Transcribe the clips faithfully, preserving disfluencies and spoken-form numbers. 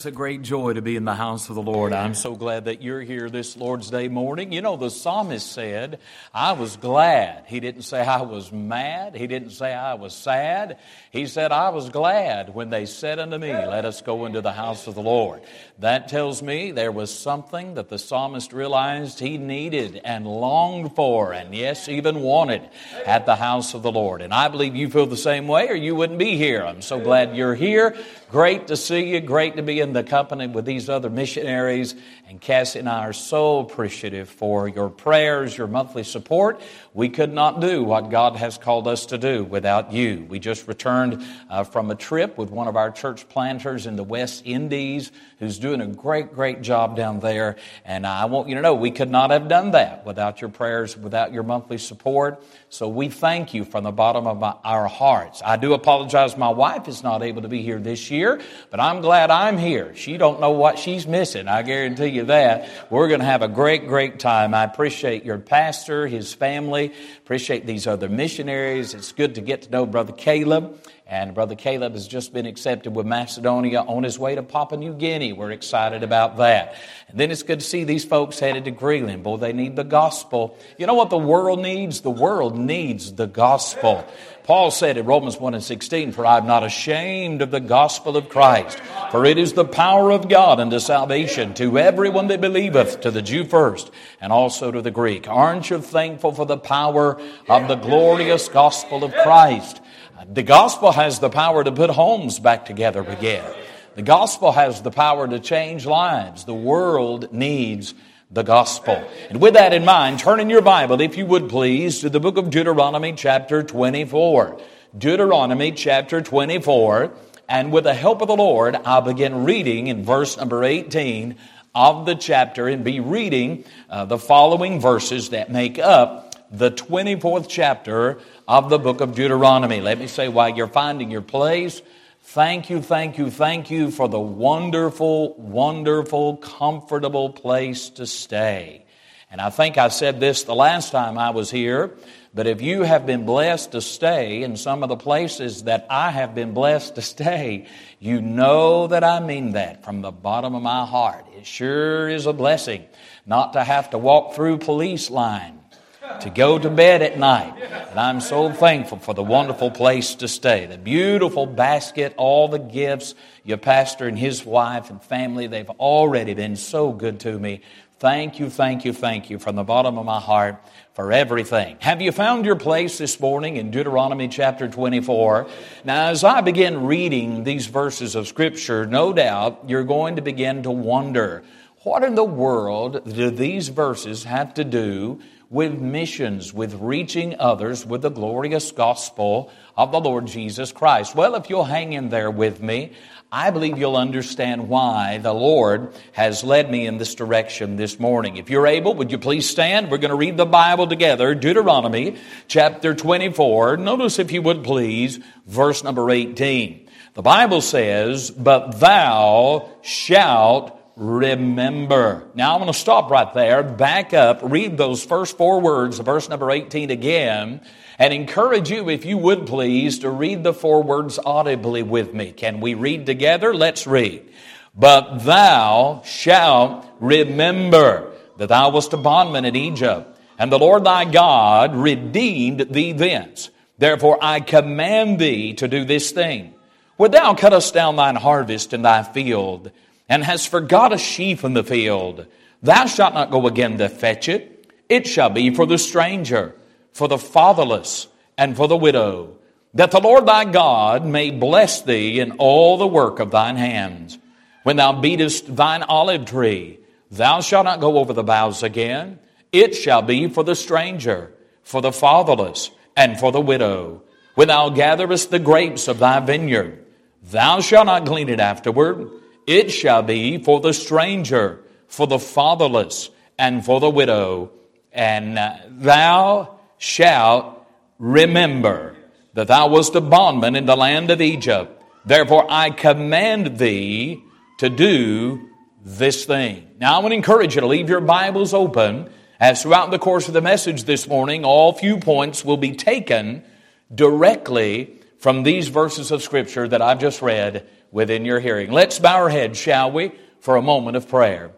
It's a great joy to be in the house of the Lord. I'm so glad that you're here this Lord's Day morning. You know, the psalmist said, I was glad. He didn't say I was mad. He didn't say I was sad. He said, I was glad when they said unto me, let us go into the house of the Lord. That tells me there was something that the psalmist realized he needed and longed for, and yes, even wanted at the house of the Lord. And I believe you feel the same way, or you wouldn't be here. I'm so glad you're here. Great to see you. Great to be in the company with these other missionaries. And Cassie and I are so appreciative for your prayers, your monthly support. We could not do what God has called us to do without you. We just returned uh, from a trip with one of our church planters in the West Indies who's doing a great, great job down there. And I want you to know we could not have done that without your prayers, without your monthly support. So we thank you from the bottom of my, our hearts. I do apologize my wife is not able to be here this year, but I'm glad I'm here. She don't know what she's missing. I guarantee you that. We're going to have a great, great time. I appreciate your pastor, his family. Appreciate these other missionaries. It's good to get to know Brother Caleb. And Brother Caleb has just been accepted with Macedonia on his way to Papua New Guinea. We're excited about that. And then it's good to see these folks headed to Greenland. Boy, they need the gospel. You know what the world needs? The world needs the gospel. Paul said in Romans one and sixteen, for I am not ashamed of the gospel of Christ, for it is the power of God unto salvation to everyone that believeth, to the Jew first, and also to the Greek. Aren't you thankful for the power of the glorious gospel of Christ? The gospel has the power to put homes back together again. The gospel has the power to change lives. The world needs the gospel. And with that in mind, turn in your Bible, if you would please, to the book of Deuteronomy chapter twenty-four. Deuteronomy chapter twenty-four. And with the help of the Lord, I'll begin reading in verse number eighteen of the chapter and be reading uh, the following verses that make up the twenty-fourth chapter of the book of Deuteronomy. Let me say, while you're finding your place, thank you, thank you, thank you for the wonderful, wonderful, comfortable place to stay. And I think I said this the last time I was here, but if you have been blessed to stay in some of the places that I have been blessed to stay, you know that I mean that from the bottom of my heart. It sure is a blessing not to have to walk through police line to go to bed at night. And I'm so thankful for the wonderful place to stay. The beautiful basket, all the gifts, your pastor and his wife and family, they've already been so good to me. Thank you, thank you, thank you from the bottom of my heart for everything. Have you found your place this morning in Deuteronomy chapter twenty-four? Now, as I begin reading these verses of Scripture, no doubt you're going to begin to wonder, what in the world do these verses have to do with missions, with reaching others with the glorious gospel of the Lord Jesus Christ? Well, if you'll hang in there with me, I believe you'll understand why the Lord has led me in this direction this morning. If you're able, would you please stand? We're going to read the Bible together. Deuteronomy chapter twenty-four. Notice, if you would please, verse number eighteen. The Bible says, but thou shalt remember. Now I'm going to stop right there, back up, read those first four words of verse number eighteen again, and encourage you, if you would please, to read the four words audibly with me. Can we read together? Let's read. But thou shalt remember that thou wast a bondman in Egypt, and the Lord thy God redeemed thee thence. Therefore I command thee to do this thing. When thou cuttest down thine harvest in thy field, and hast forgot a sheaf in the field, thou shalt not go again to fetch it. It shall be for the stranger, for the fatherless, and for the widow, that the Lord thy God may bless thee in all the work of thine hands. When thou beatest thine olive tree, thou shalt not go over the boughs again. It shall be for the stranger, for the fatherless, and for the widow. When thou gatherest the grapes of thy vineyard, thou shalt not glean it afterward. It shall be for the stranger, for the fatherless, and for the widow. And thou shalt remember that thou wast a bondman in the land of Egypt. Therefore I command thee to do this thing. Now I want to encourage you to leave your Bibles open, as throughout the course of the message this morning, all few points will be taken directly from these verses of Scripture that I've just read within your hearing. Let's bow our heads, shall we, for a moment of prayer.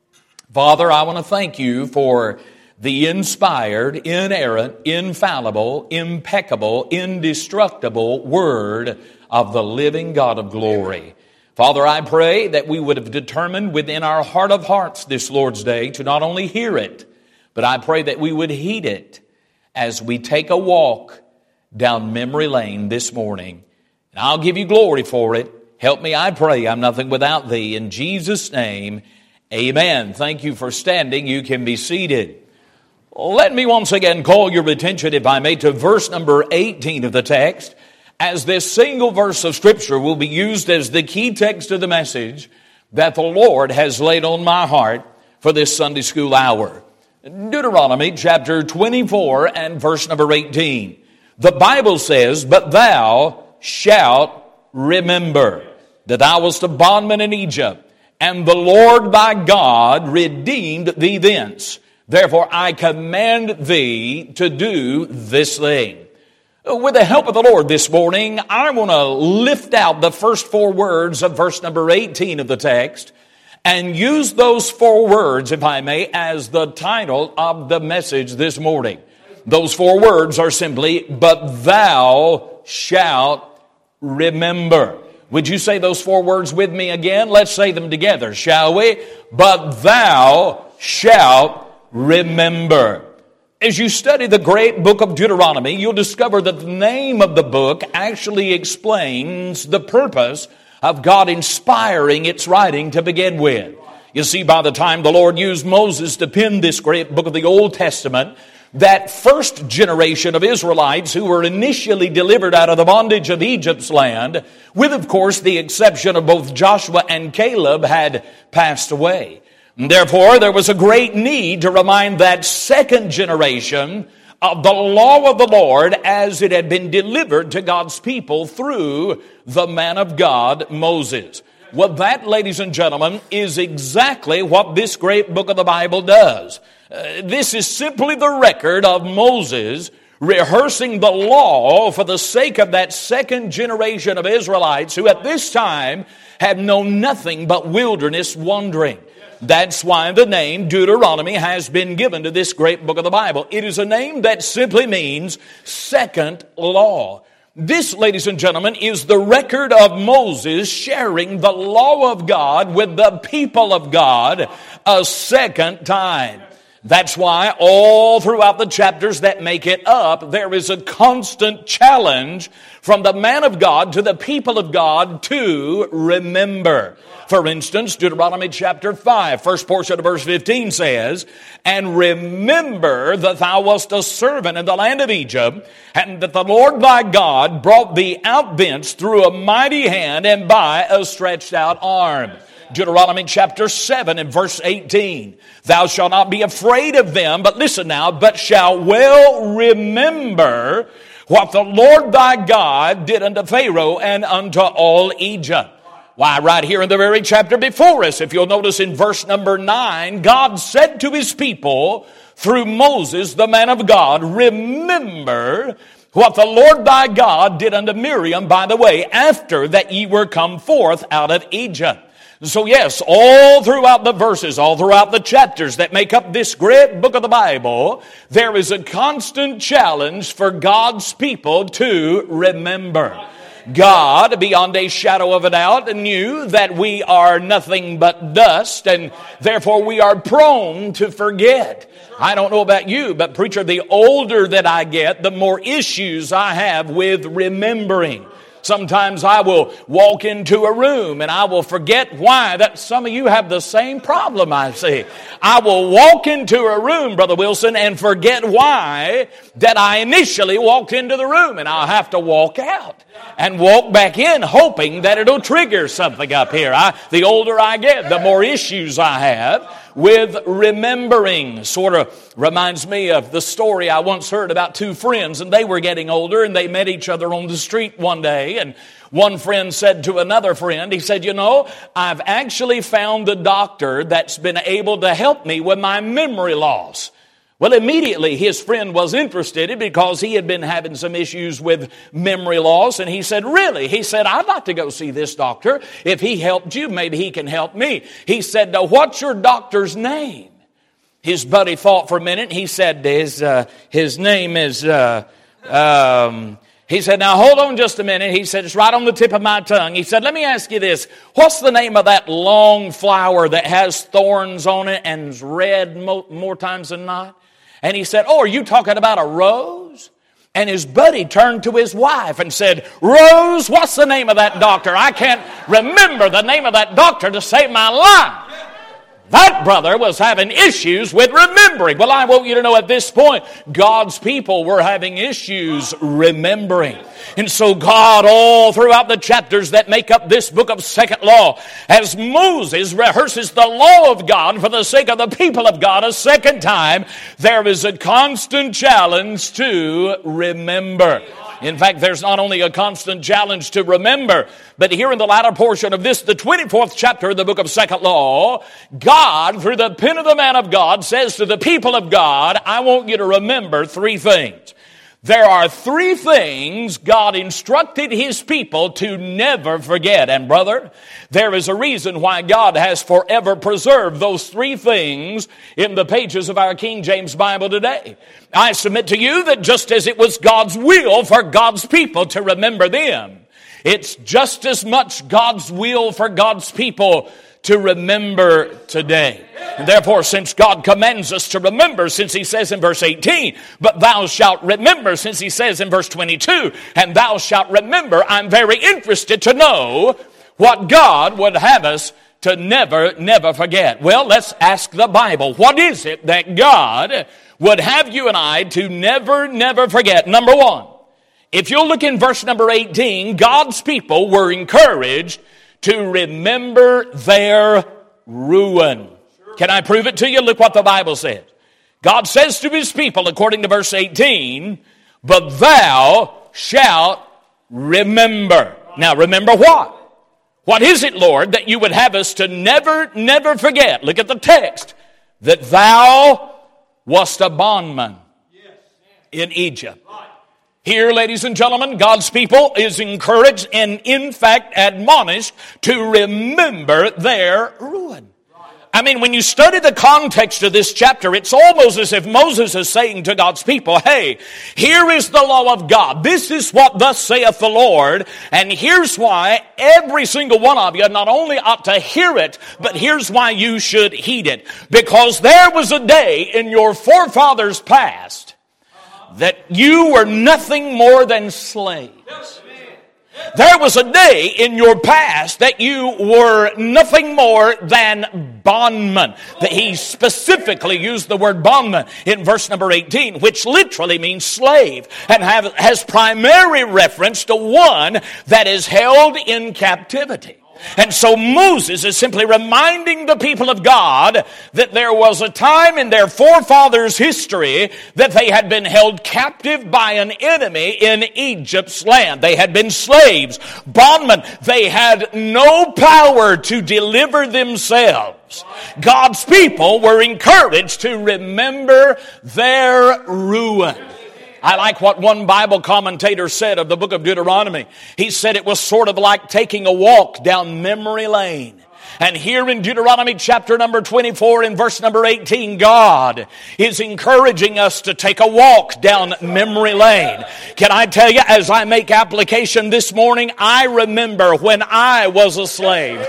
Father, I want to thank you for the inspired, inerrant, infallible, impeccable, indestructible Word of the living God of glory. Father, I pray that we would have determined within our heart of hearts this Lord's Day to not only hear it, but I pray that we would heed it as we take a walk down memory lane this morning. And I'll give you glory for it. Help me, I pray. I'm nothing without thee. In Jesus' name, amen. Thank you for standing. You can be seated. Let me once again call your attention, if I may, to verse number eighteen of the text, as this single verse of Scripture will be used as the key text of the message that the Lord has laid on my heart for this Sunday school hour. Deuteronomy chapter twenty-four and verse number eighteen. The Bible says, "But thou shalt remember that thou wast a bondman in Egypt, and the Lord thy God redeemed thee thence. Therefore I command thee to do this thing." With the help of the Lord this morning, I want to lift out the first four words of verse number eighteen of the text and use those four words, if I may, as the title of the message this morning. Those four words are simply, "But thou shalt remember." Would you say those four words with me again? Let's say them together, shall we? But thou shalt remember. As you study the great book of Deuteronomy, you'll discover that the name of the book actually explains the purpose of God inspiring its writing to begin with. You see, by the time the Lord used Moses to pen this great book of the Old Testament, that first generation of Israelites who were initially delivered out of the bondage of Egypt's land, with, of course, the exception of both Joshua and Caleb, had passed away. And therefore, there was a great need to remind that second generation of the law of the Lord as it had been delivered to God's people through the man of God, Moses. Well, that, ladies and gentlemen, is exactly what this great book of the Bible does. Uh, this is simply the record of Moses rehearsing the law for the sake of that second generation of Israelites who at this time had known nothing but wilderness wandering. That's why the name Deuteronomy has been given to this great book of the Bible. It is a name that simply means second law. This, ladies and gentlemen, is the record of Moses sharing the law of God with the people of God a second time. That's why all throughout the chapters that make it up, there is a constant challenge from the man of God to the people of God to remember. For instance, Deuteronomy chapter five, first portion of verse fifteen says, "And remember that thou wast a servant in the land of Egypt, and that the Lord thy God brought thee out thence through a mighty hand and by a stretched out arm." Deuteronomy chapter seven and verse eighteen. "Thou shalt not be afraid of them, but listen now, but shalt well remember what the Lord thy God did unto Pharaoh and unto all Egypt." Why, right here in the very chapter before us, if you'll notice in verse number nine, God said to his people through Moses, the man of God, "Remember what the Lord thy God did unto Miriam by the way, after that ye were come forth out of Egypt." So yes, all throughout the verses, all throughout the chapters that make up this great book of the Bible, there is a constant challenge for God's people to remember. God, beyond a shadow of a doubt, knew that we are nothing but dust, and therefore we are prone to forget. I don't know about you, but preacher, the older that I get, the more issues I have with remembering. Sometimes I will walk into a room and I will forget why. That some of you have the same problem, I see. I will walk into a room, Brother Wilson, and forget why that I initially walked into the room, and I'll have to walk out and walk back in hoping that it'll trigger something up here. I, the older I get, the more issues I have with remembering. Sort of reminds me of the story I once heard about two friends, and they were getting older, and they met each other on the street one day, and one friend said to another friend, he said, "You know, I've actually found a doctor that's been able to help me with my memory loss." Well, immediately his friend was interested because he had been having some issues with memory loss. And he said, really? He said, I'd like to go see this doctor. If he helped you, maybe he can help me. He said, now, what's your doctor's name? His buddy thought for a minute. He said, his, uh, his name is, uh, um, he said, now hold on just a minute. He said, it's right on the tip of my tongue. He said, let me ask you this. What's the name of that long flower that has thorns on it and is red mo- more times than not? And he said, oh, are you talking about a rose? And his buddy turned to his wife and said, Rose, what's the name of that doctor? I can't remember the name of that doctor to save my life. That brother was having issues with remembering. Well, I want you to know at this point, God's people were having issues remembering. And so God, all throughout the chapters that make up this book of Second Law, as Moses rehearses the law of God for the sake of the people of God a second time, there is a constant challenge to remember. In fact, there's not only a constant challenge to remember, but here in the latter portion of this, the twenty-fourth chapter of the book of Second Law, God, through the pen of the man of God, says to the people of God, I want you to remember three things. There are three things God instructed His people to never forget. And brother, there is a reason why God has forever preserved those three things in the pages of our King James Bible today. I submit to you that just as it was God's will for God's people to remember them, it's just as much God's will for God's people to remember today. And therefore, since God commands us to remember, since He says in verse eighteen, but thou shalt remember, since He says in verse twenty-two, and thou shalt remember, I'm very interested to know what God would have us to never, never forget. Well, let's ask the Bible. What is it that God would have you and I to never, never forget? Number one, if you'll look in verse number eighteen, God's people were encouraged to remember their ruin. Can I prove it to you? Look what the Bible says. God says to His people, according to verse eighteen, but thou shalt remember. Now remember what? What is it, Lord, that you would have us to never, never forget? Look at the text. That thou wast a bondman in Egypt. Here, ladies and gentlemen, God's people is encouraged and in fact admonished to remember their ruin. I mean, when you study the context of this chapter, it's almost as if Moses is saying to God's people, hey, here is the law of God. This is what thus saith the Lord. And here's why every single one of you not only ought to hear it, but here's why you should heed it. Because there was a day in your forefathers' past that you were nothing more than slaves. There was a day in your past that you were nothing more than bondmen. That he specifically used the word bondman in verse number eighteen, which literally means slave, and have, has primary reference to one that is held in captivity. And so Moses is simply reminding the people of God that there was a time in their forefathers' history that they had been held captive by an enemy in Egypt's land. They had been slaves, bondmen. They had no power to deliver themselves. God's people were encouraged to remember their ruin. I like what one Bible commentator said of the book of Deuteronomy. He said it was sort of like taking a walk down memory lane. And here in Deuteronomy chapter number twenty-four in verse number eighteen, God is encouraging us to take a walk down memory lane. Can I tell you, as I make application this morning, I remember when I was a slave.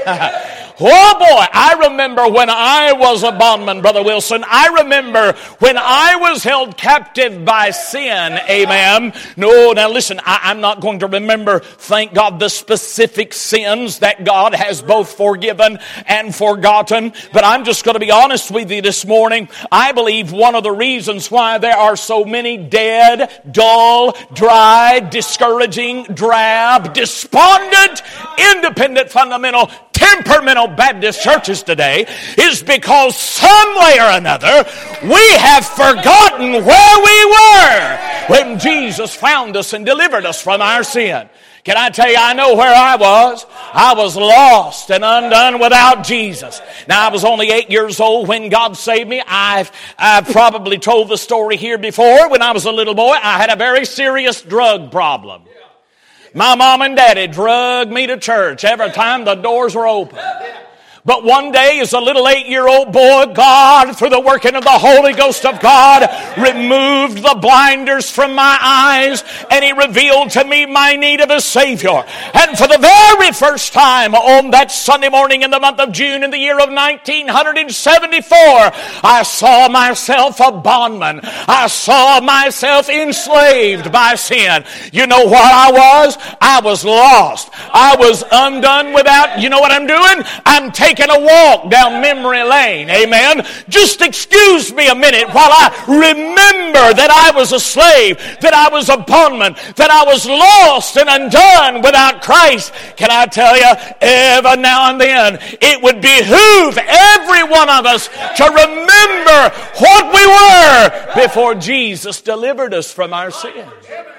Oh boy, I remember when I was a bondman, Brother Wilson. I remember when I was held captive by sin, amen. No, now listen, I, I'm not going to remember, thank God, the specific sins that God has both forgiven and forgotten. But I'm just going to be honest with you this morning. I believe one of the reasons why there are so many dead, dull, dry, discouraging, drab, despondent, independent, fundamental, temperamental Baptist churches today is because some way or another we have forgotten where we were when Jesus found us and delivered us from our sin. Can I tell you, I know where I was. I was lost and undone without Jesus. Now, I was only eight years old when God saved me. I've, I've probably told the story here before. When I was a little boy, I had a very serious drug problem. My mom and daddy drugged me to church every time the doors were open. But one day, as a little eight-year-old boy, God, through the working of the Holy Ghost of God, removed the blinders from my eyes, and He revealed to me my need of a Savior. And for the very first time on that Sunday morning in the month of June in the year of nineteen seventy-four, I saw myself a bondman. I saw myself enslaved by sin. You know what I was? I was lost. I was undone without, you know what I'm doing? I'm taking Taking a walk down memory lane. Amen. Just excuse me a minute while I remember that I was a slave, that I was a bondman, that I was lost and undone without Christ. Can I tell you, every now and then, it would behoove every one of us to remember what we were before Jesus delivered us from our sins.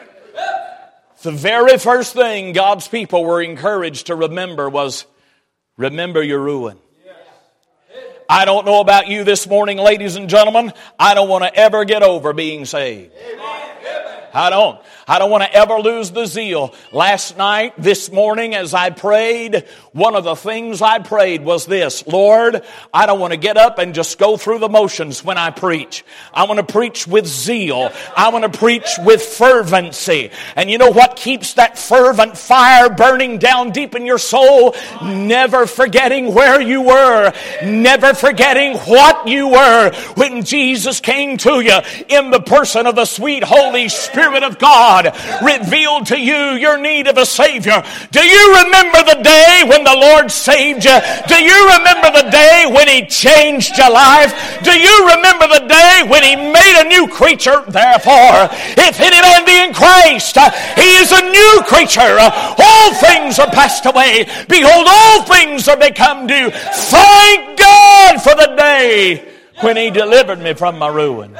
The very first thing God's people were encouraged to remember was, remember your ruin. I don't know about you this morning, ladies and gentlemen. I don't want to ever get over being saved. I don't. I don't want to ever lose the zeal. Last night, this morning, as I prayed, one of the things I prayed was this: Lord, I don't want to get up and just go through the motions when I preach. I want to preach with zeal. I want to preach with fervency. And you know what keeps that fervent fire burning down deep in your soul? Never forgetting where you were. Never forgetting what you were when Jesus came to you in the person of the sweet Holy Spirit of God, revealed to you your need of a Savior. Do you remember the day when the Lord saved you? Do you remember the day when He changed your life? Do you remember the day when He made a new creature? Therefore, if any man be in Christ, he is a new creature. All things are passed away. Behold, all things are become new. Thank God for the day when He delivered me from my ruin.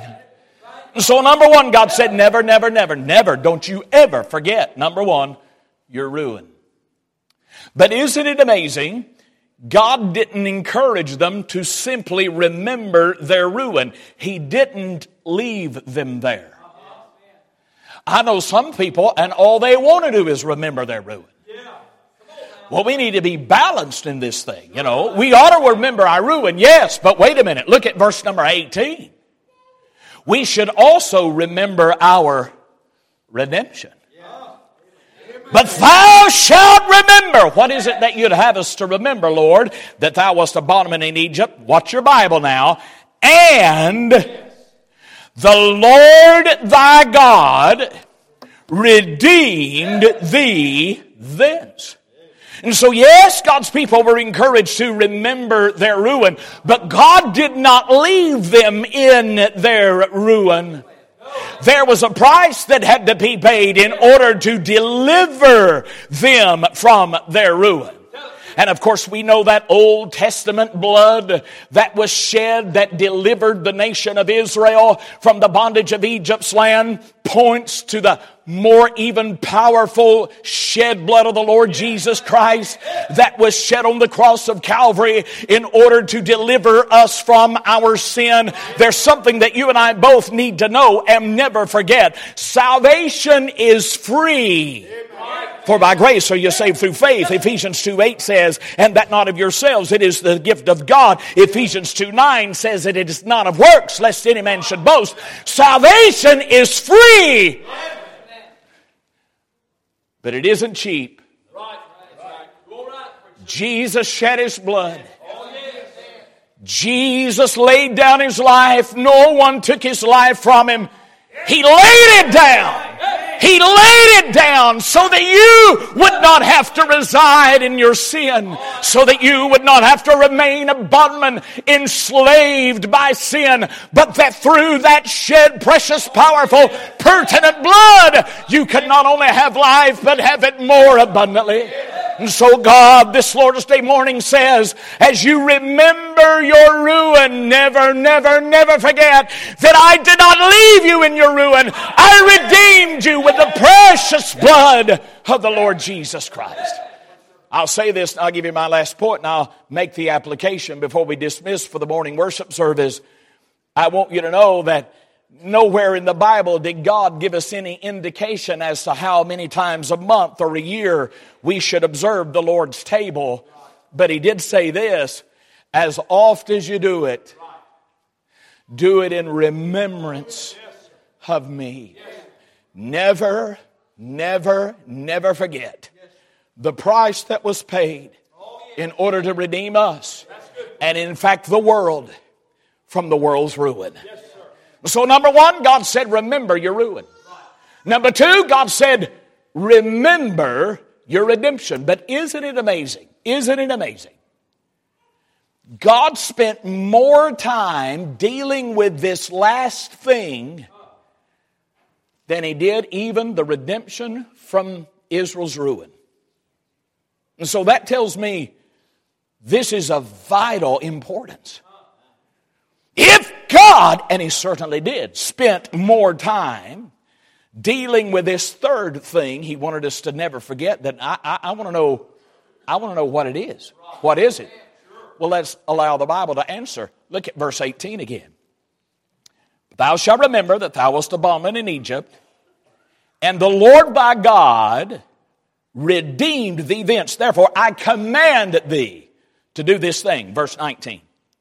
So number one, God said, never, never, never, never, don't you ever forget, number one, your ruin. But isn't it amazing? God didn't encourage them to simply remember their ruin. He didn't leave them there. I know some people, and all they want to do is remember their ruin. Well, we need to be balanced in this thing. You know, we ought to remember our ruin, yes, but wait a minute. Look at verse number eighteen. We should also remember our redemption. But thou shalt remember. What is it that you'd have us to remember, Lord? That thou wast a bondman in Egypt. Watch your Bible now. And the Lord thy God redeemed thee thence. And so, yes, God's people were encouraged to remember their ruin, but God did not leave them in their ruin. There was a price that had to be paid in order to deliver them from their ruin. And of course, we know that Old Testament blood that was shed that delivered the nation of Israel from the bondage of Egypt's land points to the more even powerful shed blood of the Lord Jesus Christ that was shed on the cross of Calvary in order to deliver us from our sin. There's something that you and I both need to know and never forget. Salvation is free. For by grace are you saved through faith. Ephesians two eight says, and that not of yourselves, it is the gift of God. Ephesians two nine says that it is not of works, lest any man should boast. Salvation is free. But it isn't cheap. Jesus shed His blood. Jesus laid down His life. No one took His life from Him. He laid it down. He laid it down so that you would not have to reside in your sin, so that you would not have to remain a bondman enslaved by sin, but that through that shed precious, powerful, pertinent blood, you could not only have life, but have it more abundantly. And so God, this Lord's Day morning says, as you remember your ruin, never, never, never forget that I did not leave you in your ruin. I redeemed you with the precious blood of the Lord Jesus Christ. I'll say this, and I'll give you my last point, and I'll make the application before we dismiss for the morning worship service. I want you to know that nowhere in the Bible did God give us any indication as to how many times a month or a year we should observe the Lord's table. But He did say this, as oft as you do it, do it in remembrance of me. Never, never, never forget the price that was paid in order to redeem us, and in fact the world, from the world's ruin. So number one, God said, remember your ruin. Number two, God said, remember your redemption. But isn't it amazing? Isn't it amazing? God spent more time dealing with this last thing than He did even the redemption from Israel's ruin. And so that tells me this is of vital importance. If God, and He certainly did, spent more time dealing with this third thing He wanted us to never forget, then I, I, I want to know, I want to know what it is. What is it? Well, let's allow the Bible to answer. Look at verse eighteen again. Thou shalt remember that thou wast a bondman in Egypt, and the Lord thy God redeemed thee thence. Therefore, I command thee to do this thing. Verse nineteen.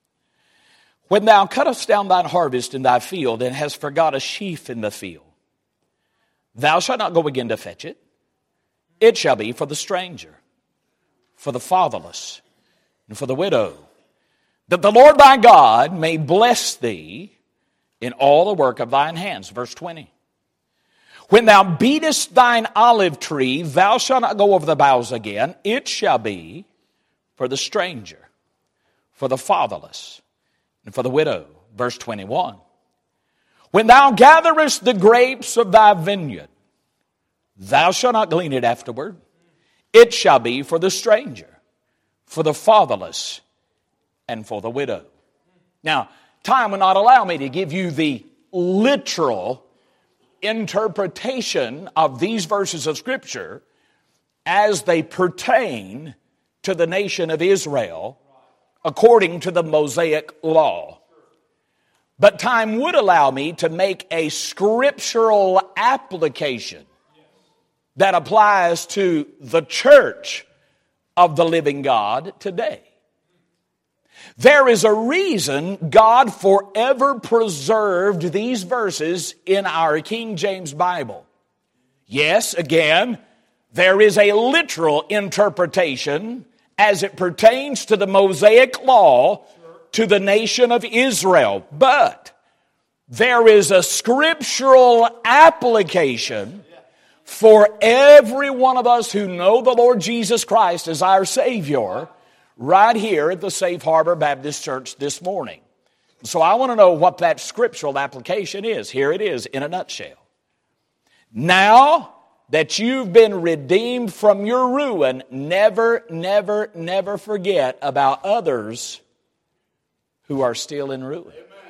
When thou cuttest down thine harvest in thy field, and hast forgot a sheaf in the field, thou shalt not go again to fetch it. It shall be for the stranger, for the fatherless, and for the widow, that the Lord thy God may bless thee in all the work of thine hands. Verse twenty. When thou beatest thine olive tree, thou shalt not go over the boughs again. It shall be for the stranger, for the fatherless, and for the widow. Verse twenty-one. When thou gatherest the grapes of thy vineyard, thou shalt not glean it afterward. It shall be for the stranger, for the fatherless, and for the widow. Now, time will not allow me to give you the literal interpretation of these verses of Scripture as they pertain to the nation of Israel according to the Mosaic law. But time would allow me to make a scriptural application that applies to the church of the living God today. There is a reason God forever preserved these verses in our King James Bible. Yes, again, there is a literal interpretation as it pertains to the Mosaic law to the nation of Israel. But there is a scriptural application for every one of us who know the Lord Jesus Christ as our Savior right here at the Safe Harbor Baptist Church this morning. So I want to know what that scriptural application is. Here it is in a nutshell. Now that you've been redeemed from your ruin, never, never, never forget about others who are still in ruin.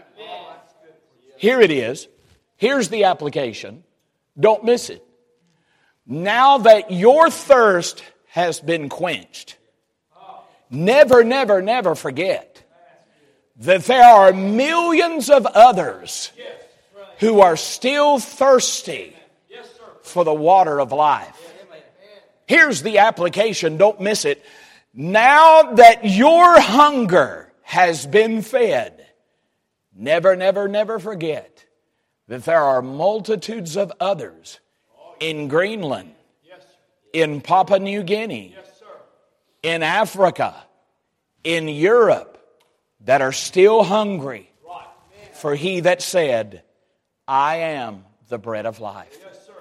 Here it is. Here's the application. Don't miss it. Now that your thirst has been quenched, never, never, never forget that there are millions of others who are still thirsty for the water of life. Here's the application. Don't miss it. Now that your hunger has been fed, never, never, never forget that there are multitudes of others in Greenland, in Papua New Guinea, in Africa, in Europe, that are still hungry for He that said, I am the bread of life.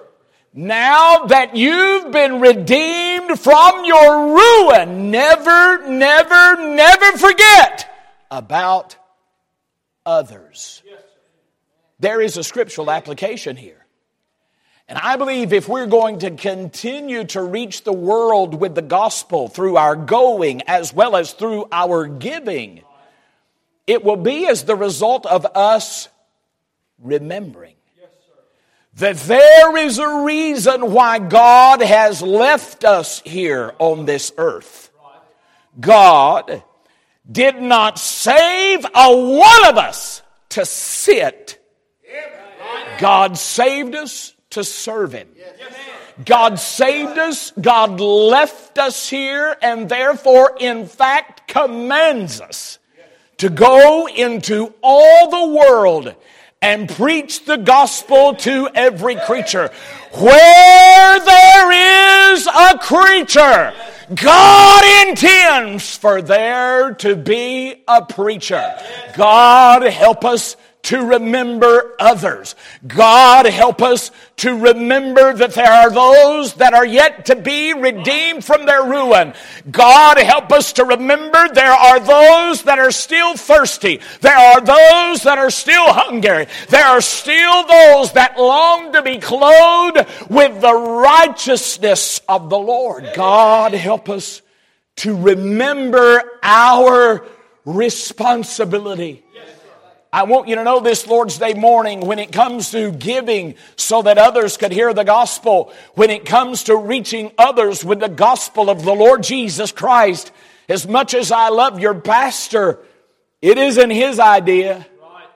Now that you've been redeemed from your ruin, never, never, never forget about others. There is a scriptural application here. And I believe if we're going to continue to reach the world with the gospel through our going as well as through our giving, it will be as the result of us remembering that there is a reason why God has left us here on this earth. God did not save a one of us to sit. God saved us to serve Him. God saved us, God left us here, and therefore, in fact, commands us to go into all the world and preach the gospel to every creature. Where there is a creature, God intends for there to be a preacher. God help us to remember others. God help us to remember that there are those that are yet to be redeemed from their ruin. God help us to remember there are those that are still thirsty. There are those that are still hungry. There are still those that long to be clothed with the righteousness of the Lord. God help us to remember our responsibility. I want you to know this Lord's Day morning, when it comes to giving so that others could hear the gospel, when it comes to reaching others with the gospel of the Lord Jesus Christ, as much as I love your pastor, it isn't his idea.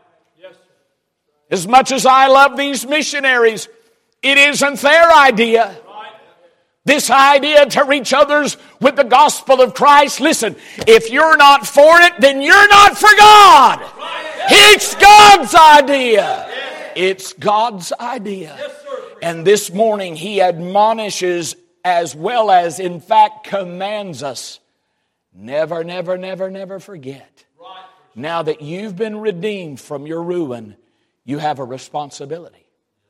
As much as I love these missionaries, it isn't their idea. This idea to reach others with the gospel of Christ, listen, if you're not for it, then you're not for God. It's God's idea. It's God's idea. And this morning He admonishes as well as in fact commands us, never, never, never, never forget. Now that you've been redeemed from your ruin, you have a responsibility.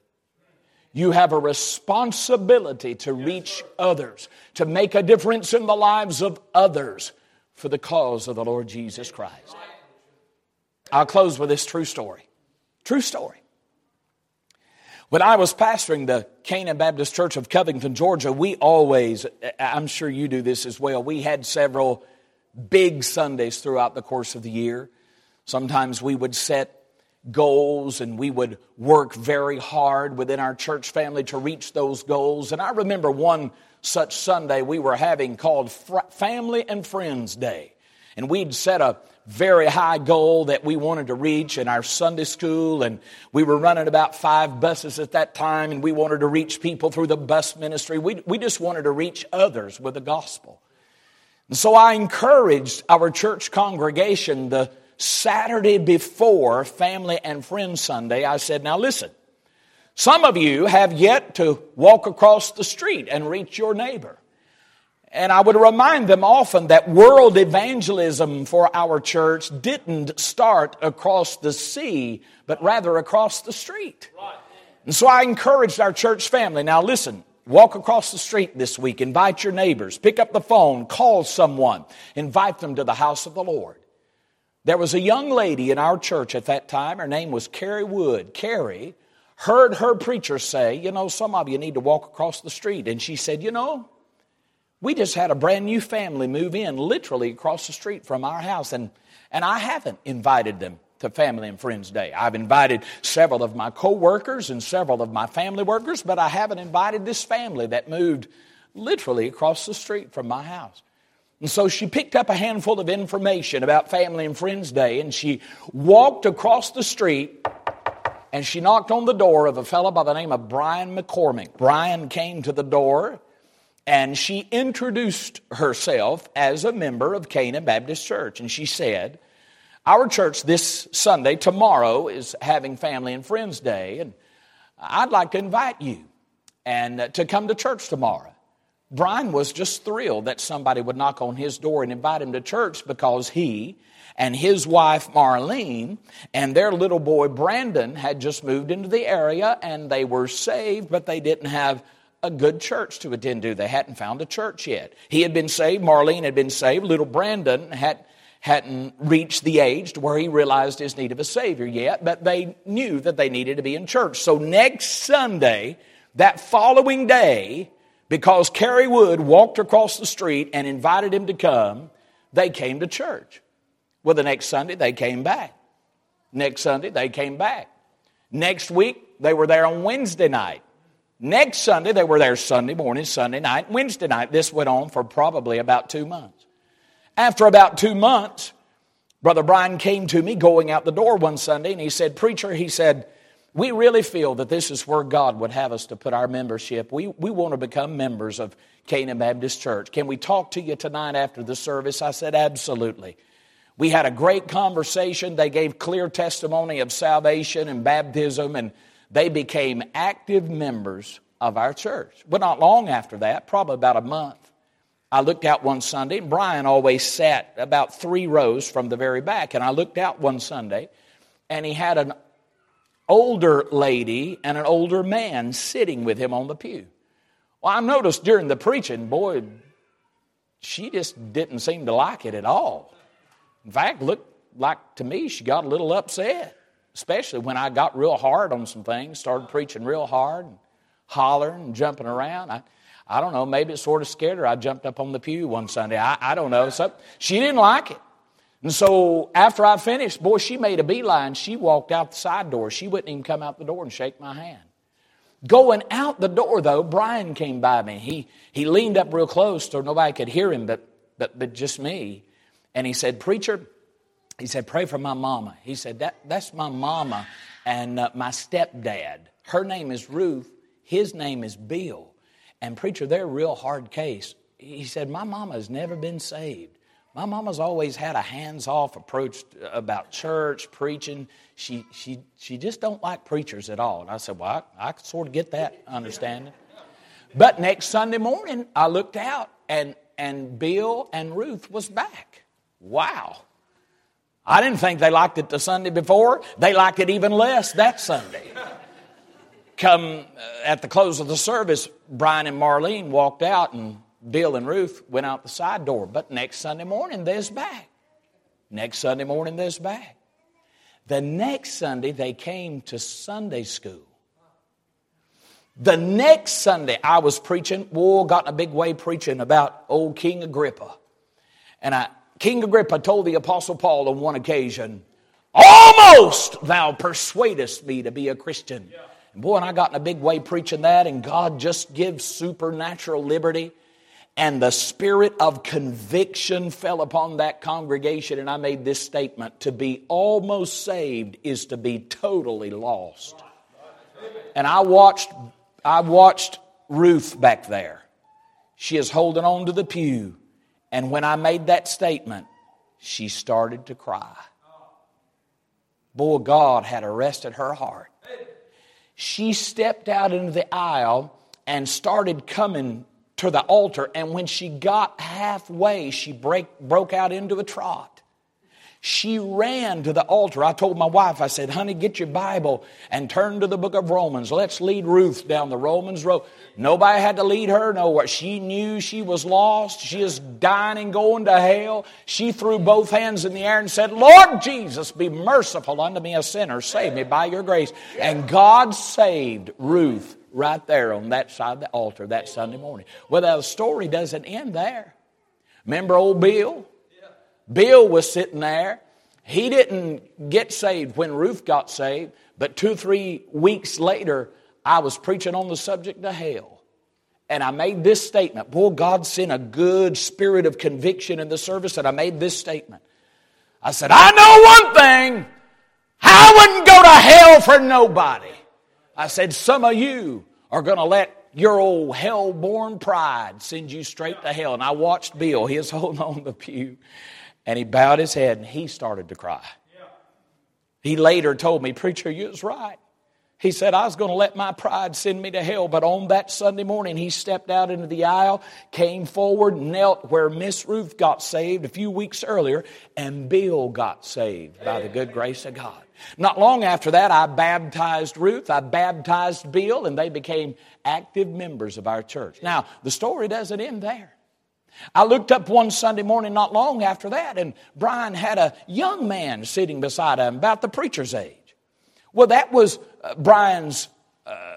You have a responsibility to reach others, to make a difference in the lives of others for the cause of the Lord Jesus Christ. I'll close with this true story. True story. When I was pastoring the Canaan Baptist Church of Covington, Georgia, we always, I'm sure you do this as well, we had several big Sundays throughout the course of the year. Sometimes we would set goals and we would work very hard within our church family to reach those goals. And I remember one such Sunday we were having called Family and Friends Day. And we'd set a very high goal that we wanted to reach in our Sunday school, and we were running about five buses at that time, and we wanted to reach people through the bus ministry. We, we just wanted to reach others with the gospel. And so I encouraged our church congregation the Saturday before Family and Friends Sunday. I said, now listen, some of you have yet to walk across the street and reach your neighbor. And I would remind them often that world evangelism for our church didn't start across the sea, but rather across the street. And so I encouraged our church family, now listen, walk across the street this week, invite your neighbors, pick up the phone, call someone, invite them to the house of the Lord. There was a young lady in our church at that time. Her name was Carrie Wood. Carrie heard her preacher say, you know, some of you need to walk across the street. And she said, you know, we just had a brand new family move in literally across the street from our house. And, and I haven't invited them to Family and Friends Day. I've invited several of my co-workers and several of my family workers, but I haven't invited this family that moved literally across the street from my house. And so she picked up a handful of information about Family and Friends Day, and she walked across the street, and she knocked on the door of a fellow by the name of Brian McCormick. Brian came to the door, and she introduced herself as a member of Canaan Baptist Church. And she said, our church this Sunday, tomorrow, is having Family and Friends Day, and I'd like to invite you and to come to church tomorrow. Brian was just thrilled that somebody would knock on his door and invite him to church, because he and his wife Marlene and their little boy Brandon had just moved into the area, and they were saved, but they didn't have a good church to attend to. They hadn't found a church yet. He had been saved, Marlene had been saved, little Brandon had, hadn't reached the age to where he realized his need of a Savior yet, but they knew that they needed to be in church. So next Sunday, That following day, because Carrie Wood walked across the street and invited him to come, they came to church. Well, the next Sunday, they came back. Next Sunday, they came back. Next week, they were there on Wednesday night. Next Sunday, they were there Sunday morning, Sunday night, Wednesday night. This went on for probably about two months. After about two months, Brother Brian came to me going out the door one Sunday, and he said, "Preacher," he said, "we really feel that this is where God would have us to put our membership. We, we want to become members of Canaan Baptist Church. Can we talk to you tonight after the service?" I said, "Absolutely." We had a great conversation. They gave clear testimony of salvation and baptism, and they became active members of our church. But not long after that, probably about a month, I looked out one Sunday, and Brian always sat about three rows from the very back. And I looked out one Sunday, and he had an older lady and an older man sitting with him on the pew. Well, I noticed during the preaching, boy, she just didn't seem to like it at all. In fact, looked like to me she got a little upset, especially when I got real hard on some things, started preaching real hard, and hollering and jumping around. I, I don't know, maybe it sort of scared her. I jumped up on the pew one Sunday. I, I don't know. So she didn't like it. And so after I finished, boy, she made a beeline. She walked out the side door. She wouldn't even come out the door and shake my hand. Going out the door, though, Brian came by me. He he leaned up real close so nobody could hear him but, but, but just me. And he said, "Preacher," he said, "pray for my mama." He said, that that's my mama and uh, my stepdad. Her name is Ruth. His name is Bill. And preacher, they're a real hard case. He said, "My mama has never been saved. My mama's always had a hands-off approach about church, preaching. She she she just don't like preachers at all." And I said, "Well, I, I could sort of get that understanding." But next Sunday morning, I looked out, and, and Bill and Ruth was back. Wow. I didn't think they liked it the Sunday before. They liked it even less that Sunday. Come at the close of the service, Brian and Marlene walked out, and Bill and Ruth went out the side door. But next Sunday morning, they's back. Next Sunday morning, they's back. The next Sunday, they came to Sunday school. The next Sunday, I was preaching. Whoa, got in a big way preaching about old King Agrippa. And I, King Agrippa told the Apostle Paul on one occasion, "Almost thou persuadest me to be a Christian." Yeah. And boy, and I got in a big way preaching that, and God just gives supernatural liberty. And the spirit of conviction fell upon that congregation, and I made this statement: to be almost saved is to be totally lost. And I watched, I watched Ruth back there. She is holding on to the pew. And when I made that statement, she started to cry. Boy, God had arrested her heart. She stepped out into the aisle and started coming to the altar. And when she got halfway, she break, broke out into a trot. She ran to the altar. I told my wife, I said, "Honey, get your Bible and turn to the book of Romans. Let's lead Ruth down the Romans road." Nobody had to lead her nowhere. She knew she was lost. She is dying and going to hell. She threw both hands in the air and said, "Lord Jesus, be merciful unto me, a sinner. Save me by your grace." And God saved Ruth right there on that side of the altar that Sunday morning. Well, the story doesn't end there. Remember old Bill? Bill was sitting there. He didn't get saved when Ruth got saved, but two, three weeks later, I was preaching on the subject of hell. And I made this statement. Boy, God sent a good spirit of conviction in the service, and I made this statement. I said, "I know one thing. I wouldn't go to hell for nobody." I said, "Some of you are going to let your old hell-born pride send you straight to hell." And I watched Bill. He was holding on the pew. And he bowed his head and he started to cry. Yeah. He later told me, "Preacher, you was right." He said, "I was going to let my pride send me to hell." But on that Sunday morning, he stepped out into the aisle, came forward, knelt where Miss Ruth got saved a few weeks earlier, and Bill got saved by the good grace of God. Not long after that, I baptized Ruth, I baptized Bill, and they became active members of our church. Now, the story doesn't end there. I looked up one Sunday morning not long after that, and Brian had a young man sitting beside him about the preacher's age. Well, that was uh, Brian's uh,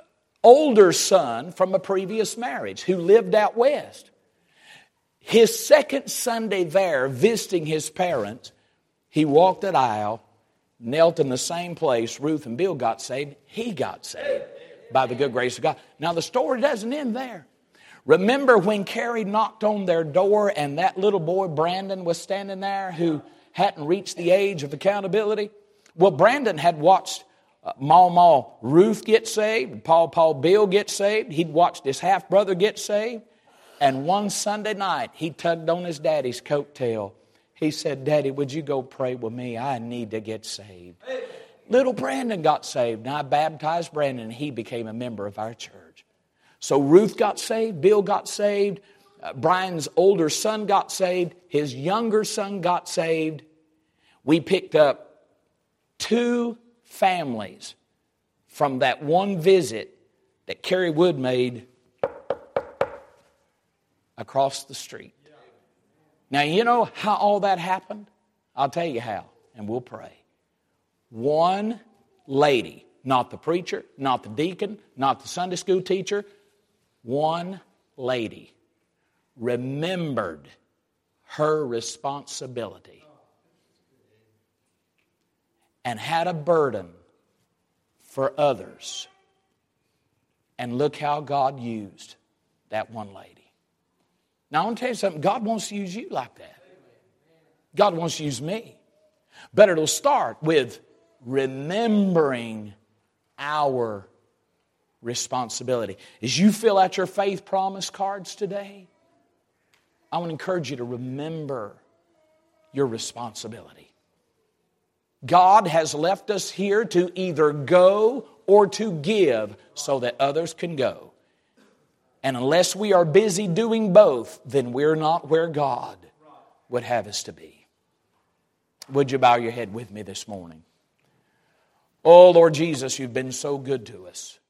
older son from a previous marriage who lived out west. His second Sunday there, visiting his parents, he walked that aisle, knelt in the same place Ruth and Bill got saved. He got saved by the good grace of God. Now, the story doesn't end there. Remember when Carrie knocked on their door and that little boy, Brandon, was standing there who hadn't reached the age of accountability? Well, Brandon had watched uh, Ma Ma Ruth get saved, Paul Paul Bill get saved. He'd watched his half-brother get saved. And one Sunday night, he tugged on his daddy's coattail. He said, Daddy, would you go pray with me? I need to get saved. Little Brandon got saved. And I baptized Brandon, and he became a member of our church. So Ruth got saved. Bill got saved. Uh, Brian's older son got saved. His younger son got saved. We picked up two families from that one visit that Carrie Wood made across the street. Now, you know how all that happened? I'll tell you how, and we'll pray. One lady, not the preacher, not the deacon, not the Sunday school teacher, one lady remembered her responsibility and had a burden for others. And look how God used that one lady. Now, I want to tell you something. God wants to use you like that. God wants to use me. But it'll start with remembering our responsibility. As you fill out your faith promise cards today, I want to encourage you to remember your responsibility. God has left us here to either go or to give so that others can go. And unless we are busy doing both, then we're not where God would have us to be. Would you bow your head with me this morning? Oh, Lord Jesus, you've been so good to us.